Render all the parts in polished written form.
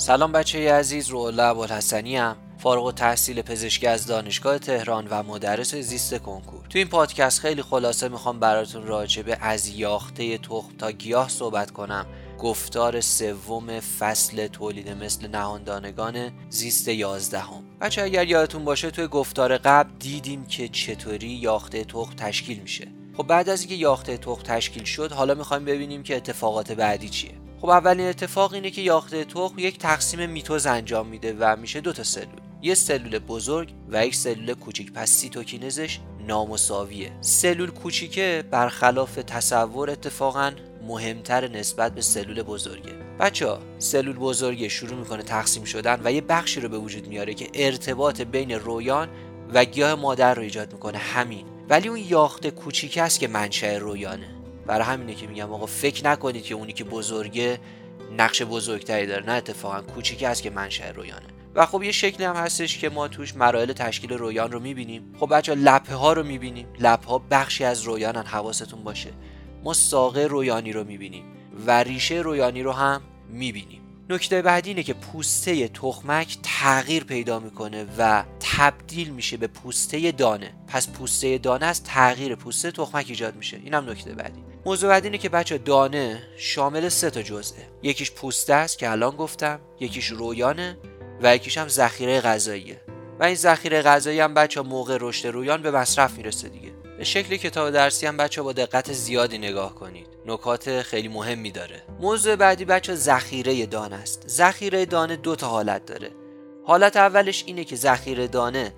سلام بچه عزیز، روح‌الله ابوالحسنی ام، فارغ التحصیل پزشکی از دانشگاه تهران و مدرس زیست کنکور. تو این پادکست خیلی خلاصه میخوام براتون راجع به از یاخته تخم تا گیاه صحبت کنم. گفتار سوم فصل تولید مثل نهاندانگان زیست 11. بچه اگر یادتون باشه توی گفتار قبل دیدیم که چطوری یاخته تخم تشکیل میشه. خب بعد از اینکه یاخته تخم تشکیل شد، حالا میخوایم ببینیم که اتفاقات بعدی چیه. خب اولین اتفاق اینه که یاخته تخم یک تقسیم میتوز انجام میده و میشه 2 تا سلول، یه سلول بزرگ و یک سلول کوچیک. پس سیتوکینزش نامساویه. سلول کوچیکه برخلاف تصور اتفاقا مهمتر نسبت به سلول بزرگه. بچه‌ها سلول بزرگه شروع میکنه تقسیم شدن و یه بخشی رو به وجود میاره که ارتباط بین رویان و گیاه مادر رو ایجاد میکنه، همین. ولی اون یاخته کوچیکه است که منشأ رویانه. برای همینه که میگم آقا فکر نکنید که اونی که بزرگه نقش بزرگتری داره، نه، اتفاقا کوچیکه است که منشأ رویانه. و خب یه شکلی هم هستش که ما توش مراحل تشکیل رویان رو میبینیم. خب بچا لپه ها رو میبینیم، لپه ها بخشی از رویانن، حواستون باشه. ما ساقه رویانی رو میبینیم و ریشه رویانی رو هم میبینیم. نکته بعدی اینه که پوسته تخمک تغییر پیدا میکنه و تبدیل میشه به پوسته دانه. پس پوسته دانه از تغییر پوسته تخمک ایجاد میشه. اینم نکته بعدی. موضوع بعدی اینه که بچه دانه شامل 3 تا جزئه. یکیش پوسته است که الان گفتم، یکیش رویانه و یکیش هم ذخیره غذاییه. و این ذخیره غذایی هم بچه موقع رشد رویان به مصرف میرسه دیگه. به شکل کتاب درسی هم بچه با دقت زیادی نگاه کنید، نکات خیلی مهمی داره. موضوع بعدی بچه ذخیره دانه است. ذخیره دانه 2 تا حالت داره. حالت اولش اینه که ذخیره دانه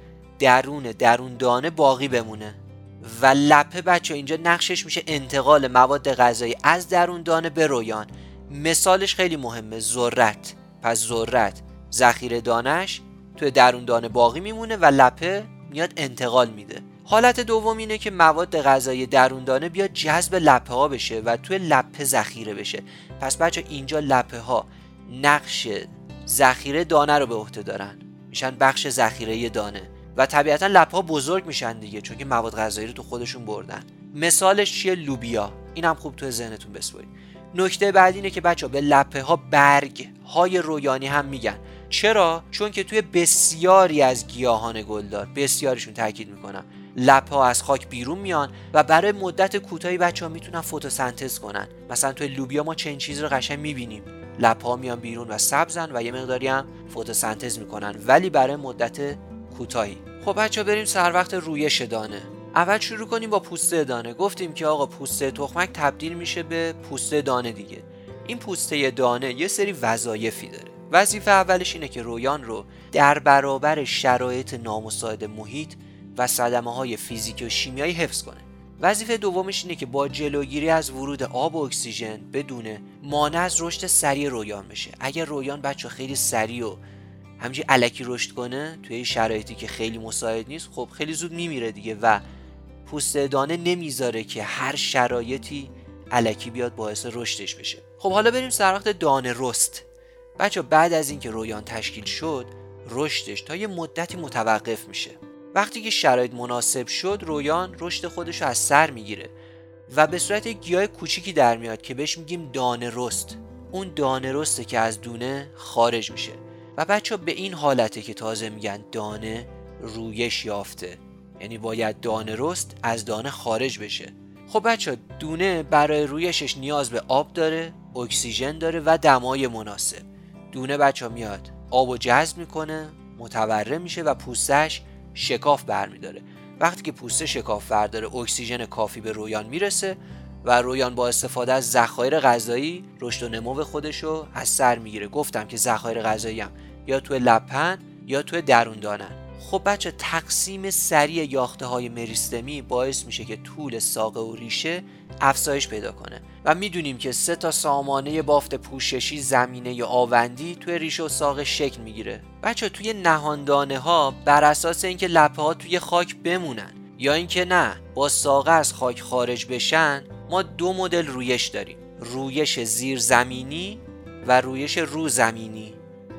درون دانه باقی بمونه و لپه بچه اینجا نقشش میشه انتقال مواد غذایی از درون دانه به رویان. مثالش خیلی مهمه، ذرت. پس ذرت ذخیره دانش توی درون دانه باقی میمونه و لپه میاد انتقال میده. حالت دوم اینه که مواد غذایی درون دانه بیاد جذب لپه ها بشه و توی لپه ذخیره بشه. پس بچه اینجا لپه ها نقش ذخیره دانه رو به عهده دارن، میشن بخش ذخیره دانه و طبیعتا لپه ها بزرگ میشن دیگه، چون که مواد غذایی رو تو خودشون بردن. مثالش چیه؟ لوبیا. اینم خوب تو ذهنتون بسپارید. نکته بعدی اینه که بچه به لپه ها برگ های رویانی هم میگن. چرا؟ چون که توی بسیاری از گیاهان گلدار، بسیاریشون تاکید میکنم، لپه ها از خاک بیرون میان و برای مدت کوتاهی بچه ها میتونن فتوسنتز کنن. مثلا توی لوبیا ما چنین چیز رو قشنگ میبینیم، لپه ها میان بیرون و سبزن و یه مقداری هم فتوسنتز میکنن، ولی برای مدت کوتاهی. خب بچه بریم سر وقت رویش دانه. اول شروع کنیم با پوسته دانه. گفتیم که آقا پوسته تخمک تبدیل میشه به پوسته دانه دیگه. این پوسته دانه یه سری وظایفی داره. وظیفه اولش اینه که رویان رو در برابر شرایط نامساعد محیط و صدمه‌های فیزیکی و شیمیایی حفظ کنه. وظیفه دومش اینه که با جلوگیری از ورود آب و اکسیژن بدون مانع از رشد سریع رویان بشه. اگر رویان بچه خیلی سریع و همینجوری الکی رشد کنه توی شرایطی که خیلی مساعد نیست، خب خیلی زود میمیره دیگه و پوسته دانه نمیذاره که هر شرایطی الکی بیاد باعث رشدش بشه. خب حالا بریم سر وقت دانه رست. بچه بعد از اینکه رویان تشکیل شد، رشدش تا یه مدتی متوقف میشه. وقتی که شرایط مناسب شد، رویان رشد خودش رو از سر میگیره و به صورت گیاه کوچیکی در میاد که بهش میگیم دانه رست. اون دانه رسته که از دونه خارج میشه و بچه به این حالته که تازه میگن دانه رویش یافته، یعنی باید دانه رست از دانه خارج بشه. خب بچه دونه برای رویشش نیاز به آب داره، اکسیژن داره و دمای مناسب. دونه بچه میاد آبو جذب میکنه، متورم میشه و پوستش شکاف برمیداره. وقتی که پوسته شکاف برداره، اکسیژن کافی به رویان میرسه و رویان با استفاده از ذخایر غذایی رشد و نمو خودشو از سر میگیره. گفتم که ذخایر غذایی هم یا توی لپن یا توی درون دانن. خب بچه تقسیم سریع یاخته های مریستمی باعث میشه که طول ساقه و ریشه افزایش پیدا کنه و میدونیم که 3 تا سامانه بافت پوششی زمینه یا آوندی توی ریشه و ساقه شکل میگیره. بچه توی نهاندانه ها بر اساس اینکه لپه ها توی خاک بمونن یا اینکه نه با ساقه از خاک خارج بشن، ما 2 مدل رویش داریم: رویش زیر زمینی و رویش رو زمینی.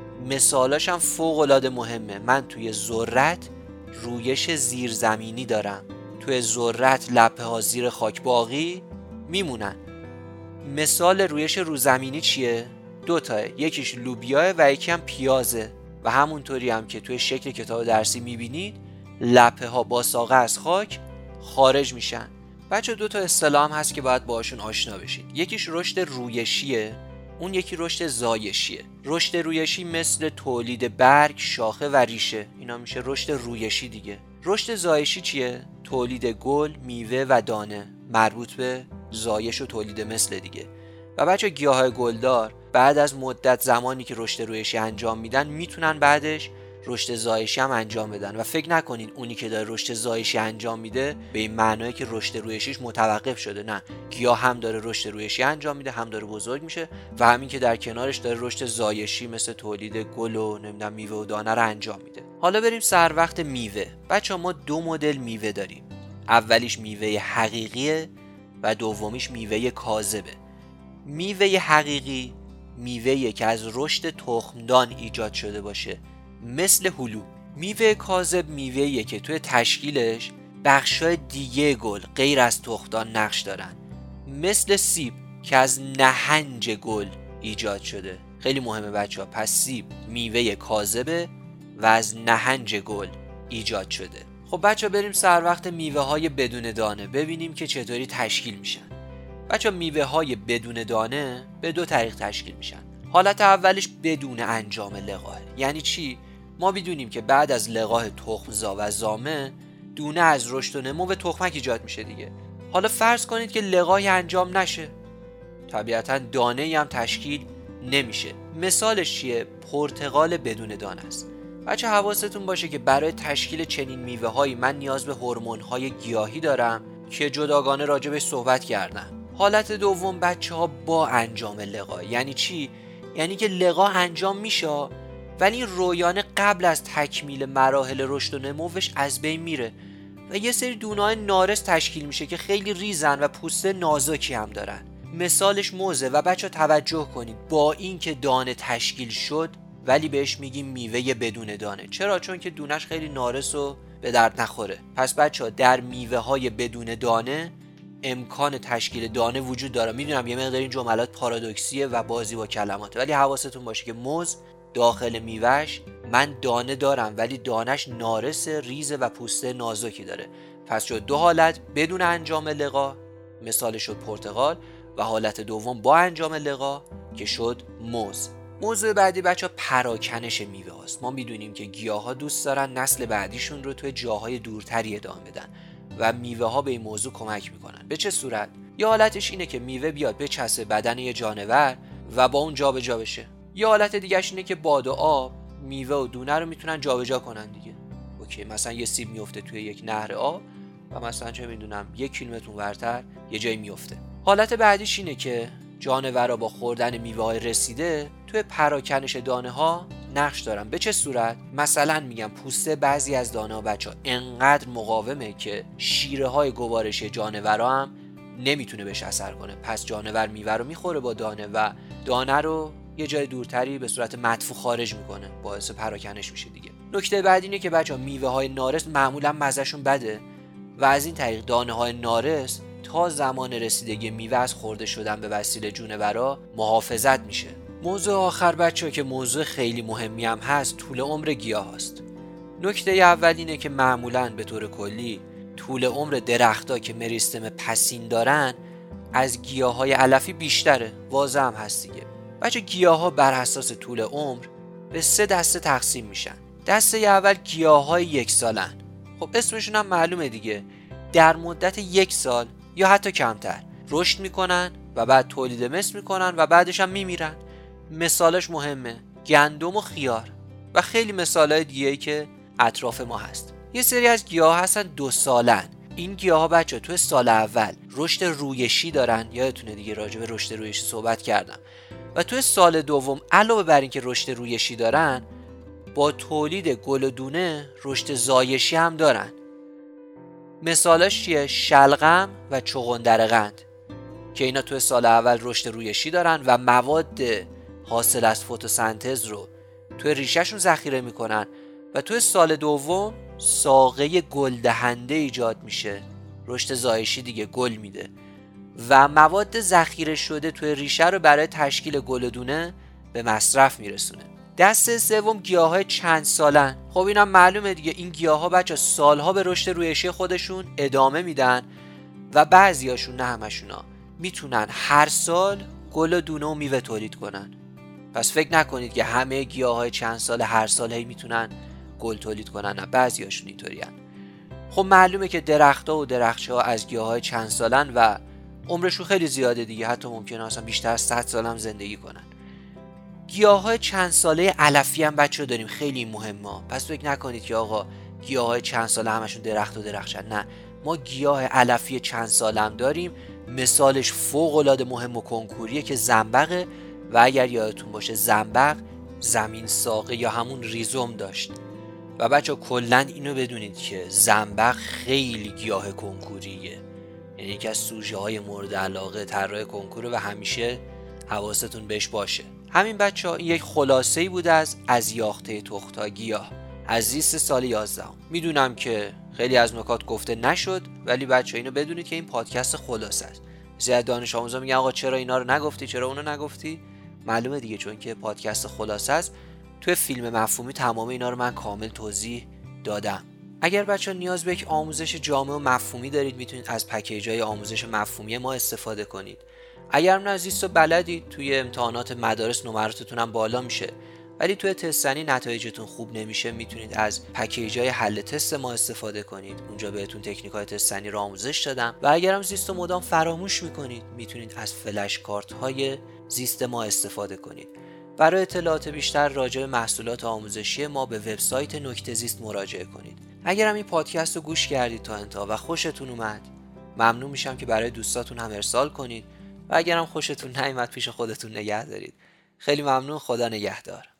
مثالاش هم فوق العاده مهمه. من توی ذرت رویش زیر زمینی دارم، توی ذرت لپه ها زیر خاک باقی میمونن. مثال رویش رو زمینی چیه؟ دو تاه، یکیش لوبیاه و یکی هم پیازه و همونطوری هم که توی شکل کتاب درسی میبینید لپه ها با ساقه از خاک خارج میشن. بچه دو تا اصطلاح هم هست که باید باهاشون آشنا بشید. یکیش رشد رویشیه، اون یکی رشد زایشیه. رشد رویشی مثل تولید برگ، شاخه و ریشه، اینا میشه رشد رویشی دیگه. رشد زایشی چیه؟ تولید گل، میوه و دانه، مربوط به زایش و تولید مثل دیگه. و بچه گیاهای گلدار بعد از مدت زمانی که رشد رویشی انجام میدن میتونن بعدش رشد زایشی هم انجام بدن و فکر نکنین اونی که داره رشد زایشی انجام میده به این معنیه که رشد رویشیش متوقف شده. نه، گیاه هم داره رشد رویشی انجام میده، هم داره بزرگ میشه و همین که در کنارش داره رشد زایشی مثل تولید گل و نمیدونم میوه و دانه رو انجام میده. حالا بریم سر وقت میوه. بچه‌ها ما دو مدل میوه داریم. اولیش میوه حقیقیه و دومیش میوه کاذبه. میوه حقیقی میوه‌ای که از رشد تخمدان ایجاد شده باشه، مثل هلو. میوه کاذب میوه‌ایه که توی تشکیلش بخشای دیگه گل غیر از تخمدان نقش دارن، مثل سیب که از نهنج گل ایجاد شده. خیلی مهمه بچه‌ها. پس سیب میوه کاذبه و از نهنج گل ایجاد شده. خب بچه‌ها بریم سر وقت میوه‌های بدون دانه، ببینیم که چطوری تشکیل میشن. بچه‌ها میوه‌های بدون دانه به دو طریق تشکیل میشن. حالت اولش بدون انجام لقاح. یعنی چی؟ ما بدونیم که بعد از لقاح تخمزا و زامه دونه از رشد و نمو به تخمک ایجاد میشه دیگه. حالا فرض کنید که لقاحی انجام نشه، طبیعتاً دانه‌ای هم تشکیل نمیشه. مثالش چیه؟ پرتقال بدون دانه است. بچه حواستون باشه که برای تشکیل چنین میوه‌هایی من نیاز به هورمون‌های گیاهی دارم که جداگانه راجبش صحبت کردم. حالت دوم بچه‌ها با انجام لقاح. یعنی چی؟ یعنی که لقاح انجام میشه ولی رویانه قبل از تکمیل مراحل رشد و نموش از بین میره و یه سری دونه‌های نارس تشکیل میشه که خیلی ریزن و پوست نازکی هم دارن. مثالش موزه. و بچه توجه کنید، با این که دانه تشکیل شد ولی بهش میگیم میوه بدون دانه. چرا؟ چون که دونش خیلی نارس و به درد نخوره. پس بچه در میوه های بدون دانه امکان تشکیل دانه وجود داره. میدونم یه مقدار این جملات پارادوکسیه و بازی با کلماته، ولی حواستون باشه که موز داخل میوهش من دانه دارم ولی دانش نارس، ریزه و پوسته نازکی داره. پس شد دو حالت بدون انجام لقاح، مثال شد پرتقال، و حالت دوم با انجام لقاح که شد موز. موضوع بعدی بچه پراکنش میوه هاست. ما میدونیم که گیاه ها دوست دارن نسل بعدیشون رو توی جاهای دورتری ادامه بدن و میوه ها به این موضوع کمک میکنن. به چه صورت؟ یه حالتش اینه که میوه بیاد بچسبه بدن یه جانور و با اون جابجا بشه. یه حالت دیگهش اینه که باد و آب میوه و دونه رو میتونن جابجا کنن دیگه. اوکی، مثلا یه سیب میفته توی یک نهر آب و مثلا چه میدونم 1 کیلومتر اونورتر یه جایی میفته. حالت بعدیش اینه که جانورا با خوردن میوه‌های رسیده توی پراکنش دانه‌ها نقش دارن. به چه صورت؟ مثلا میگم پوسته بعضی از دانه‌ها بچه‌ها انقدر مقاومه که شیره‌های گوارشی جانورا هم نمیتونه بهش اثر کنه. پس جانور میوه رو میخوره با دانه و دانه رو یه جای دورتری به صورت مدفوع خارج میکنه، باعث پراکنش میشه دیگه. نکته بعدی اینه که بچه‌ها میوه‌های نارس معمولا مزه‌شون بده و از این طریق دانه‌های نارس تا زمان رسیدگی میوه از خورده شدن به وسیله جونورا محافظت میشه. موضوع آخر بچه‌ها که موضوع خیلی مهمی هم هست، طول عمر گیاه هست. نکته اول اینه که معمولاً به طور کلی طول عمر درخت‌ها که مریستم پسین دارن از گیاه‌های علفی بیشتره. واضح هم هست دیگه. بچه گیاه‌ها بر اساس طول عمر به 3 دسته تقسیم میشن. دسته اول گیاه‌های 1 سالن. خب اسمشون هم معلومه دیگه. در مدت 1 سال یا حتی کمتر رشد میکنن و بعد تولید مثل میکنن و بعدش هم میمیرن. مثالش مهمه، گندم و خیار و خیلی مثالای دیگه‌ای که اطراف ما هست. یه سری از گیاه هستن 2 سالن. این گیاه ها بچه توی سال اول رشد رویشی دارن، یادتونه دیگه راجع به رشد رویشی صحبت کردم، و توی سال دوم علاوه بر این که رشد رویشی دارن با تولید گل و دونه رشد زایشی هم دارن. مثالاش چیه؟ شلغم و چغندرقند که اینا توی سال اول رشد رویشی دارن و مواد حاصل از فتوسنتز رو توی ریشهشون ذخیره میکنن و توی سال دوم ساقه گل دهنده ایجاد میشه، رشد زایشی دیگه، گل میده و مواد ذخیره شده توی ریشه رو برای تشکیل گل و دونه به مصرف میرسونه. دسته سوم گیاهای چند سالن. خب اینم معلومه دیگه، این گیاها بچا سالها به رشد رویشی خودشون ادامه میدن و بعضیاشون، نه همشونا، میتونن هر سال گل و دونه و میوه تولید کنن. پس فکر نکنید که همه گیاهای چند سال هر سال هی میتونن گل تولید کنن، نه بعضیاشون اینطورین. خب معلومه که درخت‌ها و درخچه‌ها از گیاهای چند سالن و عمرشون خیلی زیاده دیگه، حتی ممکنه اصلا بیشتر از 100 سال هم زندگی کنن. گیاهای چند ساله علفی هم بچه‌ها داریم، خیلی مهمه. پس فکر نکنید که آقا گیاهای چند ساله همشون درخت و درخشن، نه، ما گیاه علفی چند ساله هم داریم. مثالش فوق‌العاده مهم و کنکوریه که زنبقه و اگر یادتون باشه زنبق زمین ساقه یا همون ریزوم داشت. و بچه‌ها کلاً اینو بدونید که زنبق خیلی گیاه کنکوریه، یعنی یکی از سوژه‌های مورد علاقه طراح کنکور و همیشه حواستون بهش باشه. همین بچه‌ها این یک خلاصه‌ای بود از یاخته تخم‌تا گیاه از زیست سال 11. میدونم که خیلی از نکات گفته نشد، ولی بچه‌ها اینو بدونید که این پادکست خلاصه است. زیاد دانش آموزا میگن آقا چرا اینا رو نگفتی، چرا اونو نگفتی؟ معلومه دیگه، چون که پادکست خلاصه است. توی فیلم مفهومی تمام اینا رو من کامل توضیح دادم. اگر بچه‌ها نیاز به یک آموزش جامع و مفهومی دارید، میتونید از پکیج‌های آموزش مفهومی ما استفاده کنید. اگر نه زیست و بلدید، توی امتحانات مدارس نمراتتون هم بالا میشه، ولی توی تستنی نتایجتون خوب نمیشه، میتونید از پکیج‌های حل تست ما استفاده کنید. اونجا بهتون تکنیک‌های تستنی رو آموزش دادم. و اگر هم زیست و مدام فراموش میکنید، میتونید از فلش کارت‌های زیست ما استفاده کنید. برای اطلاعات بیشتر راجع به محصولات آموزشی ما به وبسایت نکته زیست مراجعه کنید. اگر هم این پادکست رو گوش کردید تا انتها و خوشتون اومد، ممنون میشم که برای دوستاتون هم ارسال کنید و اگر هم خوشتون نیامد پیش خودتون نگه دارید. خیلی ممنون. خدا نگهدار.